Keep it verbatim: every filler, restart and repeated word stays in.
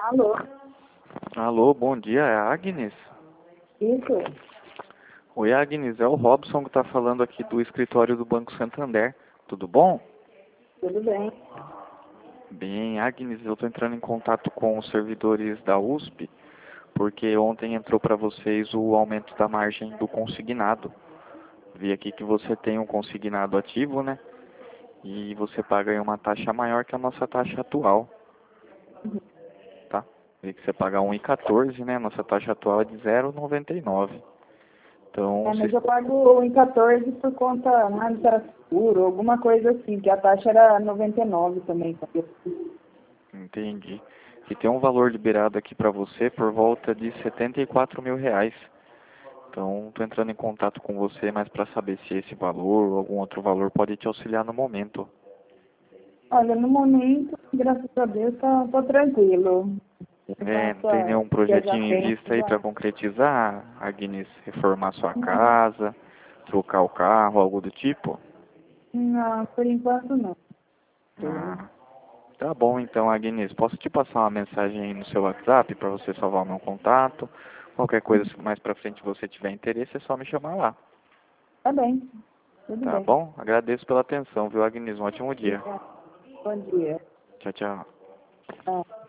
Alô? Alô, bom dia, é a Agnes? Isso? Oi, Agnes, é o Robson que está falando aqui do escritório do Banco Santander. Tudo bom? Tudo bem. Bem, Agnes, eu estou entrando em contato com os servidores da U S P, porque ontem entrou para vocês o aumento da margem do consignado. Vi aqui que você tem um consignado ativo, né? E você paga aí uma taxa maior que a nossa taxa atual, tá? Vi que você paga um vírgula quatorze, né? Nossa taxa atual é de zero vírgula noventa e nove. Então, É, mas vocês... eu pago em quatorze por conta, não sei se era seguro, alguma coisa assim, que a taxa era noventa e nove também. Sabe? Entendi. E tem um valor liberado aqui para você por volta de setenta e quatro mil reais. Então, estou entrando em contato com você, mas para saber se esse valor ou algum outro valor pode te auxiliar no momento. Olha, no momento, graças a Deus, tá, tá tranquilo. Eu É, não faço tem a nenhum que eu já projetinho em tenho. vista aí para concretizar, Agnes? Reformar sua Não, casa, trocar o carro, algo do tipo? não, por enquanto não. Ah, tá bom então, Agnes. Posso te passar uma mensagem aí no seu WhatsApp para você salvar o meu contato? Qualquer coisa, se mais para frente você tiver interesse, é só me chamar lá. Tá bem, tudo Tá bem. bom? Agradeço pela atenção, viu, Agnes? Um ótimo dia. Bom dia. Tchau, tchau. Ah.